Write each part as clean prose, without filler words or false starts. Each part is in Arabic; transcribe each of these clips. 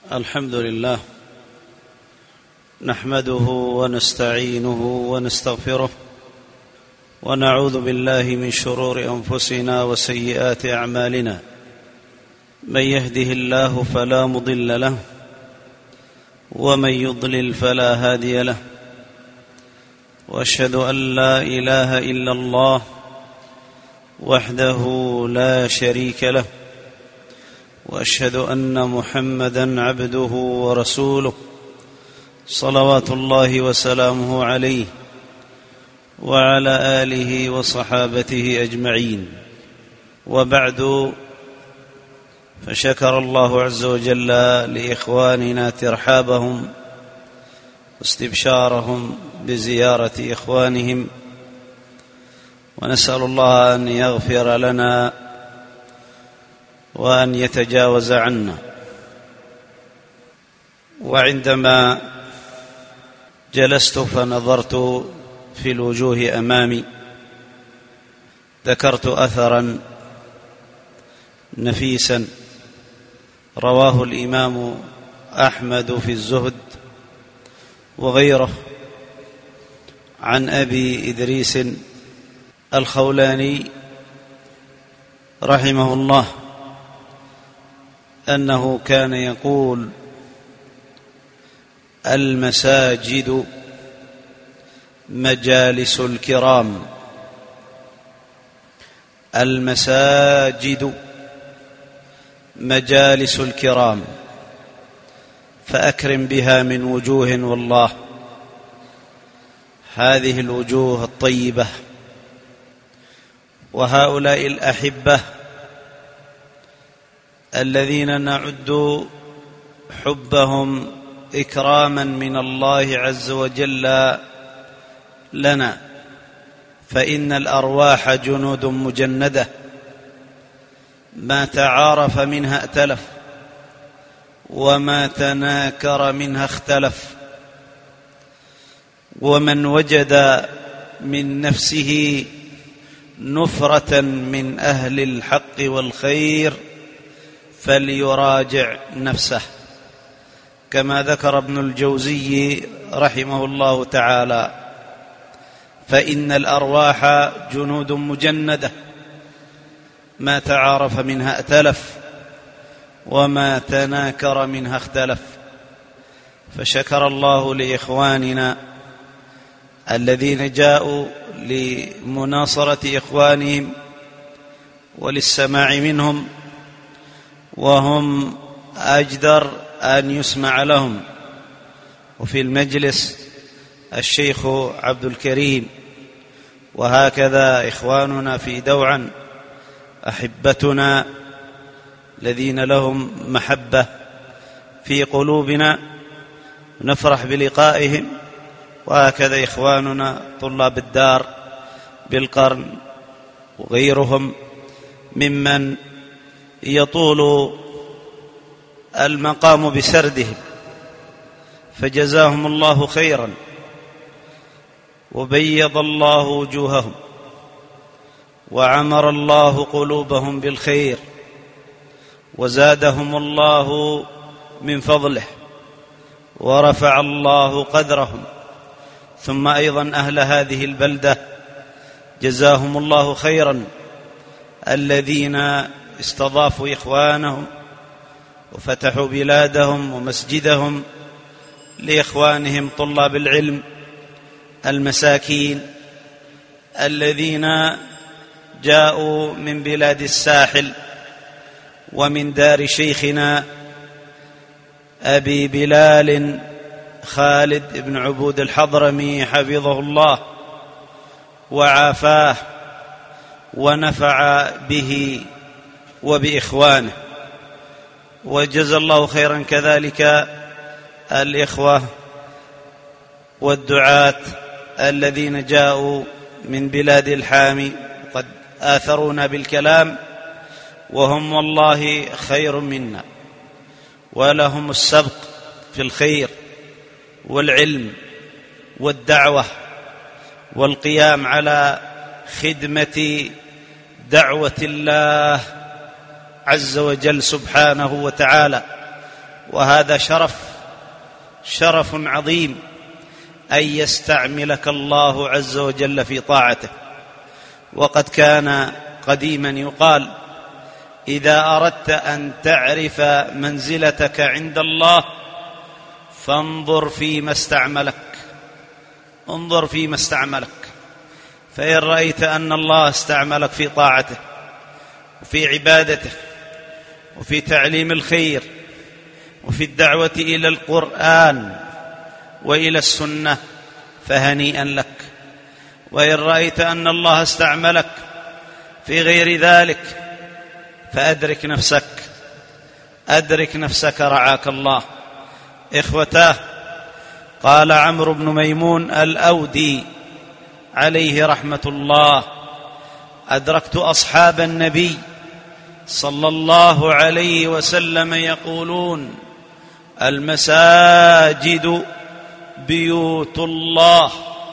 الحمد لله نحمده ونستعينه ونستغفره ونعوذ بالله من شرور أنفسنا وسيئات أعمالنا. من يهده الله فلا مضل له ومن يضلل فلا هادي له، وأشهد أن لا إله إلا الله وحده لا شريك له، وأشهد أن محمدًا عبده ورسوله صلوات الله وسلامه عليه وعلى آله وصحابته أجمعين. وبعد، فشكر الله عز وجل لإخواننا ترحابهم واستبشارهم بزيارة إخوانهم، ونسأل الله أن يغفر لنا وأن يتجاوز عنا. وعندما جلست فنظرت في الوجوه أمامي ذكرت أثرا نفيسا رواه الإمام أحمد في الزهد وغيره عن أبي إدريس الخولاني رحمه الله أنه كان يقول: المساجد مجالس الكرام، المساجد مجالس الكرام، فأكرم بها من وجوه والله. هذه الوجوه الطيبة وهؤلاء الأحبة الذين نعد حبهم إكراما من الله عز وجل لنا، فإن الأرواح جنود مجندة، ما تعارف منها ائتلف وما تناكر منها اختلف. ومن وجد من نفسه نفرة من أهل الحق والخير فليراجع نفسه، كما ذكر ابن الجوزي رحمه الله تعالى: فإن الأرواح جنود مجندة، ما تعارف منها ائتلف وما تناكر منها اختلف. فشكر الله لإخواننا الذين جاءوا لمناصرة إخوانهم وللسماع منهم، وهم أجدر أن يسمع لهم. وفي المجلس الشيخ عبد الكريم، وهكذا إخواننا في دوعا أحبتنا الذين لهم محبة في قلوبنا نفرح بلقائهم، وهكذا إخواننا طلاب الدار بالقرن وغيرهم ممن يطول المقام بسردهم، فجزاهم الله خيرا وبيض الله وجوههم وعمر الله قلوبهم بالخير وزادهم الله من فضله ورفع الله قدرهم. ثم أيضا أهل هذه البلدة جزاهم الله خيرا، الذين استضافوا إخوانهم وفتحوا بلادهم ومسجدهم لإخوانهم طلاب العلم المساكين الذين جاءوا من بلاد الساحل ومن دار شيخنا أبي بلال خالد بن عبود الحضرمي حفظه الله وعافاه ونفع به وبإخوانه. وجزا الله خيرا كذلك الإخوة والدعاة الذين جاءوا من بلاد الحامي، قد آثرونا بالكلام، وهم والله خير منا، ولهم السبق في الخير والعلم والدعوة والقيام على خدمة دعوة الله عز وجل سبحانه وتعالى. وهذا شرف عظيم أن يستعملك الله عز وجل في طاعته. وقد كان قديما يقال: إذا أردت أن تعرف منزلتك عند الله فانظر فيما استعملك، انظر فيما استعملك، فإن رأيت أن الله استعملك في طاعته وفي عبادته وفي تعليم الخير وفي الدعوة إلى القرآن وإلى السنة فهنيئا لك. وإن رأيت أن الله استعملك في غير ذلك فأدرك نفسك رعاك الله. إخوتاه، قال عمرو بن ميمون الأودي عليه رحمة الله: أدركت أصحاب النبي صلى الله عليه وسلم يقولون: المساجد بيوت الله،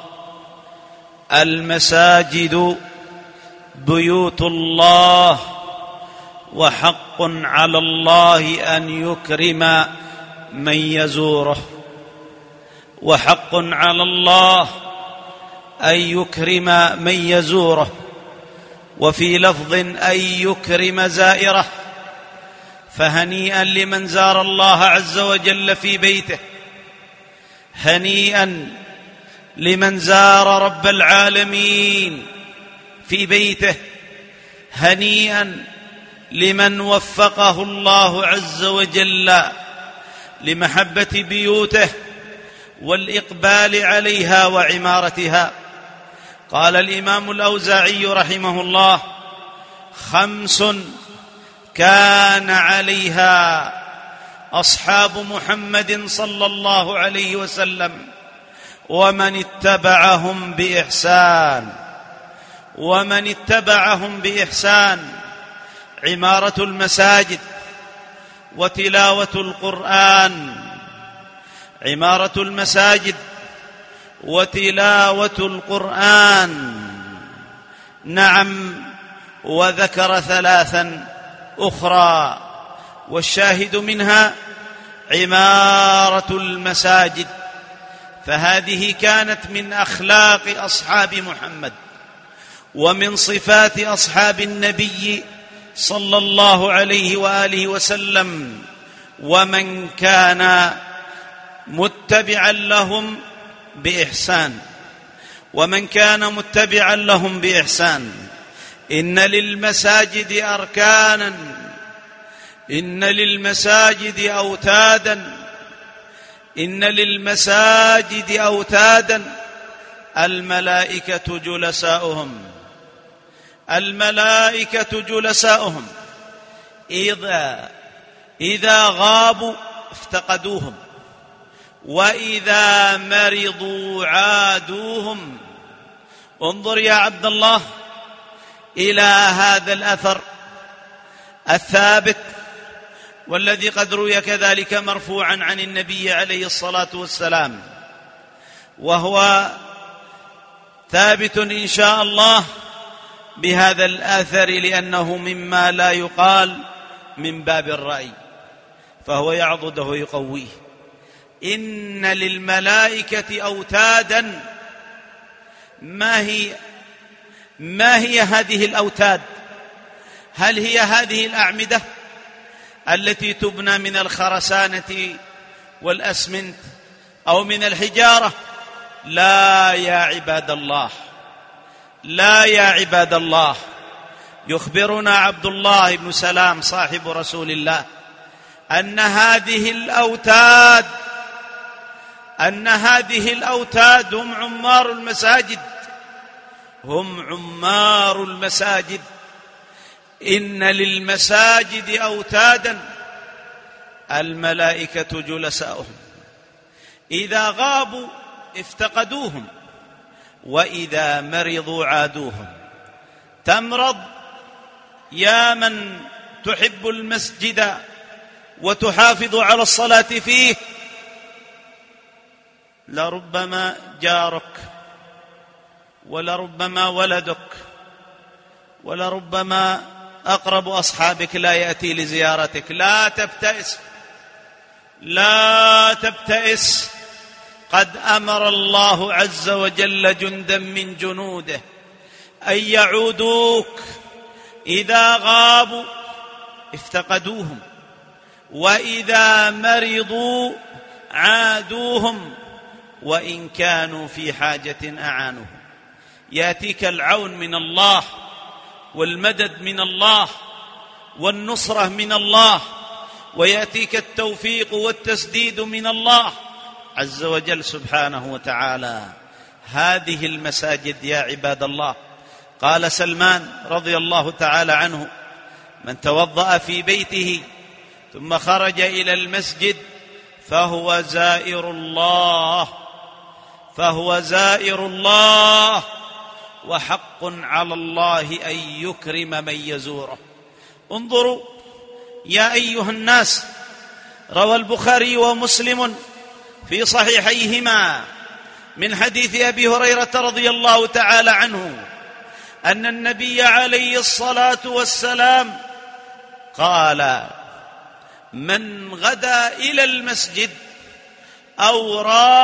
المساجد بيوت الله، وحق على الله أن يكرم من يزوره، وحق على الله أن يكرم من يزوره، وفي لفظ أن يكرم زائره. فهنيئا لمن زار الله عز وجل في بيته، هنيئا لمن زار رب العالمين في بيته، هنيئا لمن وفقه الله عز وجل لمحبة بيوته والإقبال عليها وعمارتها. قال الإمام الأوزاعي رحمه الله: 5 كان عليها أصحاب محمد صلى الله عليه وسلم ومن اتبعهم بإحسان: عمارة المساجد وتلاوة القرآن، عمارة المساجد وتلاوة القرآن. نعم، وذكر 3 أخرى، والشاهد منها عمارة المساجد. فهذه كانت من أخلاق أصحاب محمد ومن صفات أصحاب النبي صلى الله عليه وآله وسلم، ومن كان متبعا لهم بإحسان. إن للمساجد أركانا، إن للمساجد أوتادا، الملائكة جلساؤهم إذا غابوا افتقدوهم، وإذا مرضوا عادوهم. انظر يا عبد الله إلى هذا الأثر الثابت، والذي قد روي كذلك مرفوعا عن النبي عليه الصلاة والسلام، وهو ثابت إن شاء الله بهذا الأثر، لأنه مما لا يقال من باب الرأي، فهو يعضده ويقويه. إن للملائكة أوتادا. ما هي هذه الأوتاد؟ هل هي هذه الأعمدة التي تبنى من الخرسانة والأسمنت أو من الحجارة؟ لا يا عباد الله، لا يا عباد الله. يخبرنا عبد الله بن سلام صاحب رسول الله أن هذه الأوتاد هم عمار المساجد. إن للمساجد أوتادا، الملائكة جلساؤهم إذا غابوا افتقدوهم، وإذا مرضوا عادوهم. تمرض يا من تحب المسجد وتحافظ على الصلاة فيه، لربما جارك، ولربما ولدك، ولربما أقرب أصحابك لا يأتي لزيارتك. لا تبتئس، لا تبتئس، قد أمر الله عز وجل جندا من جنوده أن يعودوك، إذا غابوا افتقدوهم، وإذا مرضوا عادوهم، وإن كانوا في حاجة أعانوهم. يأتيك العون من الله، والمدد من الله، والنصرة من الله، ويأتيك التوفيق والتسديد من الله عز وجل سبحانه وتعالى. هذه المساجد يا عباد الله، قال سلمان رضي الله تعالى عنه: من توضأ في بيته ثم خرج إلى المسجد فهو زائر الله، وحق على الله أن يكرم من يزوره. انظروا يا أيها الناس، روى البخاري ومسلم في صحيحيهما من حديث أبي هريرة رضي الله تعالى عنه أن النبي عليه الصلاة والسلام قال: من غدا إلى المسجد أو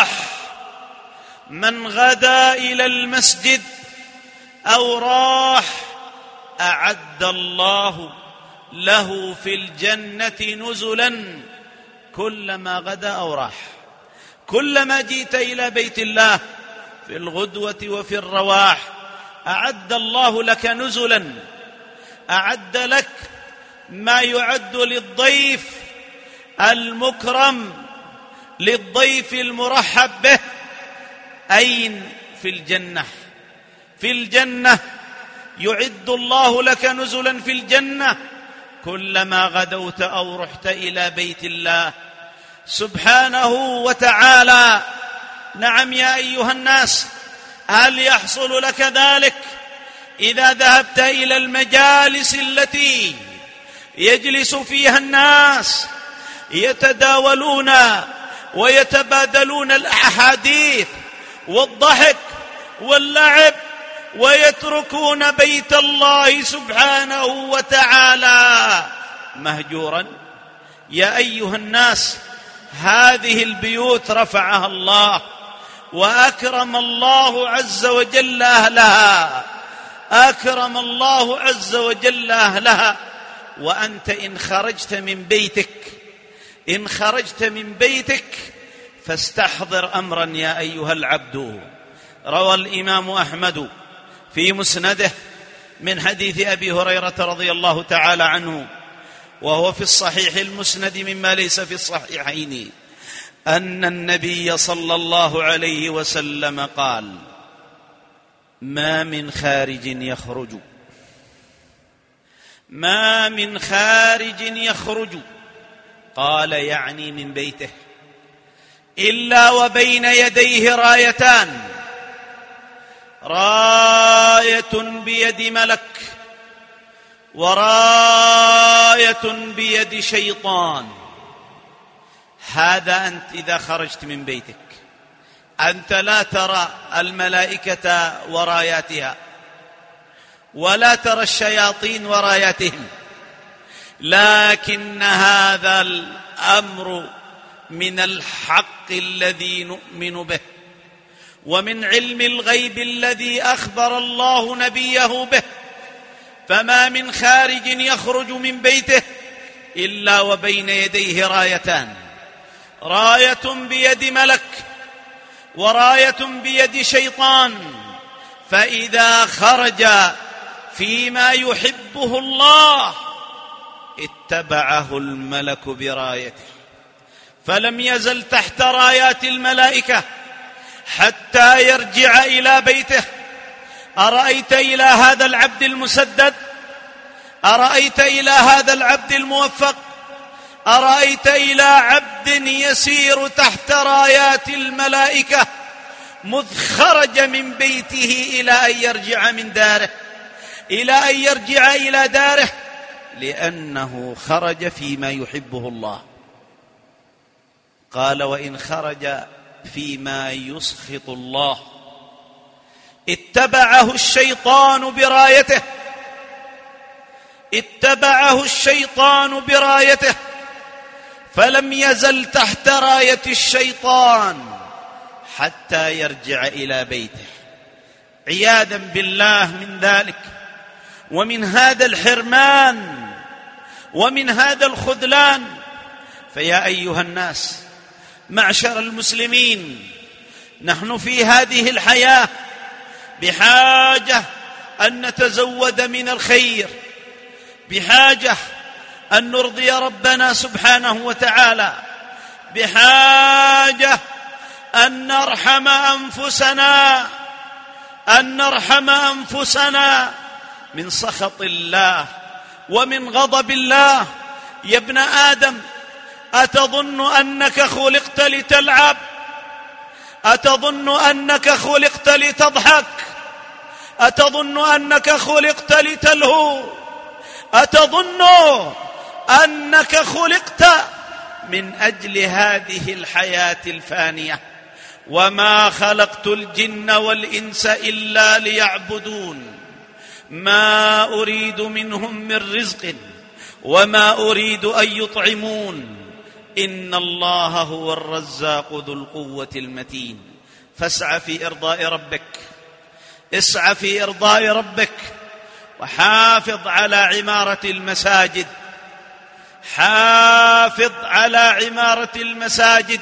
راح أعد الله له في الجنة نزلا كلما غدا أو راح. كلما جئت إلى بيت الله في الغدوة وفي الرواح أعد الله لك نزلا، أعد لك ما يعد للضيف المكرم، للضيف المرحب به. أين؟ في الجنة. في الجنة يعد الله لك نزلا في الجنة كلما غدوت أو رحت إلى بيت الله سبحانه وتعالى. نعم يا أيها الناس، هل يحصل لك ذلك إذا ذهبت إلى المجالس التي يجلس فيها الناس يتداولون ويتبادلون الأحاديث والضحك واللعب، ويتركون بيت الله سبحانه وتعالى مهجورا؟ يا أيها الناس، هذه البيوت رفعها الله وأكرم الله عز وجل أهلها، أكرم الله عز وجل أهلها. وأنت إن خرجت من بيتك فاستحضر أمرا يا أيها العبد. روى الإمام أحمد في مسنده من حديث أبي هريرة رضي الله تعالى عنه، وهو في الصحيح المسند مما ليس في الصحيحين، أن النبي صلى الله عليه وسلم قال: ما من خارج يخرج، قال يعني من بيته، إلا وبين يديه رايتان، راية بيد ملك وراية بيد شيطان. هذا أنت إذا خرجت من بيتك، أنت لا ترى الملائكة وراياتها، ولا ترى الشياطين وراياتهم، لكن هذا الأمر من الحق الذي نؤمن به، ومن علم الغيب الذي أخبر الله نبيه به. فما من خارج يخرج من بيته إلا وبين يديه رايتان، راية بيد ملك وراية بيد شيطان. فإذا خرج فيما يحبه الله اتبعه الملك برايته، فلم يزل تحت رايات الملائكة حتى يرجع إلى بيته. أرأيت إلى هذا العبد المسدد؟ أرأيت إلى هذا العبد الموفق؟ أرأيت إلى عبد يسير تحت رايات الملائكة مذ خرج من بيته إلى أن يرجع من داره، إلى أن يرجع إلى داره، لأنه خرج فيما يحبه الله. قال: وإن خرج فيما يسخط الله اتبعه الشيطان برايته، اتبعه الشيطان برايته، فلم يزل تحت راية الشيطان حتى يرجع إلى بيته. عياذا بالله من ذلك ومن هذا الحرمان ومن هذا الخذلان. فيا أيها الناس معشر المسلمين، نحن في هذه الحياة بحاجة أن نتزود من الخير، بحاجة أن نرضي ربنا سبحانه وتعالى، بحاجة أن نرحم أنفسنا من سخط الله ومن غضب الله. يا ابن آدم، أتظن أنك خلقت لتلعب؟ أتظن أنك خلقت لتضحك؟ أتظن أنك خلقت لتلهو؟ أتظن أنك خلقت من أجل هذه الحياة الفانية؟ وما خلقت الجن والإنس إلا ليعبدون ما أريد منهم من رزق وما أريد أن يطعمون إن الله هو الرزاق ذو القوة المتين. فاسع في إرضاء ربك، اسع في إرضاء ربك، وحافظ على عمارة المساجد، حافظ على عمارة المساجد،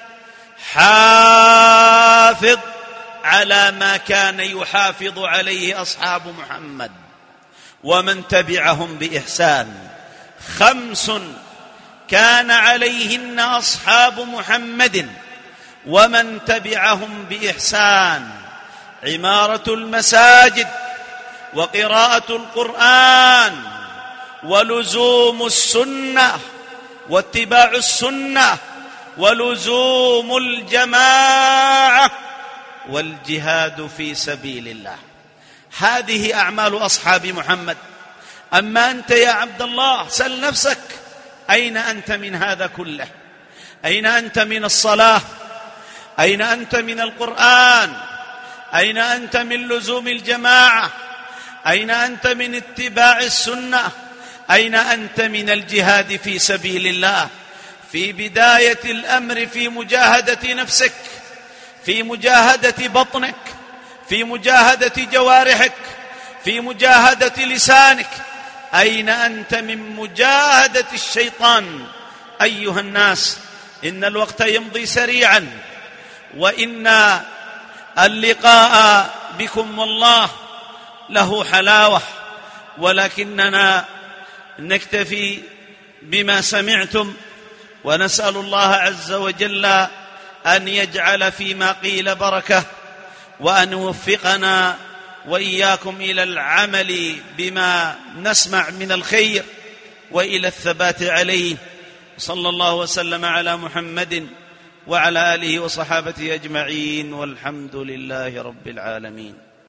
حافظ على ما كان يحافظ عليه أصحاب محمد ومن تبعهم بإحسان. 5 كان عليهن أصحاب محمد ومن تبعهم بإحسان: عمارة المساجد، وقراءة القرآن، ولزوم السنة، واتباع السنة، ولزوم الجماعة، والجهاد في سبيل الله. هذه أعمال أصحاب محمد. أما أنت يا عبد الله سل نفسك، أين أنت من هذا كله؟ أين أنت من الصلاة؟ أين أنت من القرآن؟ أين أنت من لزوم الجماعة؟ أين أنت من اتباع السنة؟ أين أنت من الجهاد في سبيل الله؟ في بداية الأمر في مجاهدة نفسك، في مجاهدة بطنك، في مجاهدة جوارحك، في مجاهدة لسانك. أين أنت من مجاهدة الشيطان؟ أيها الناس، إن الوقت يمضي سريعا، وإن اللقاء بكم والله له حلاوة، ولكننا نكتفي بما سمعتم، ونسأل الله عز وجل أن يجعل فيما قيل بركة، وأن يوفقنا وإياكم إلى العمل بما نسمع من الخير وإلى الثبات عليه. صلى الله وسلم على محمد وعلى آله وصحابته أجمعين، والحمد لله رب العالمين.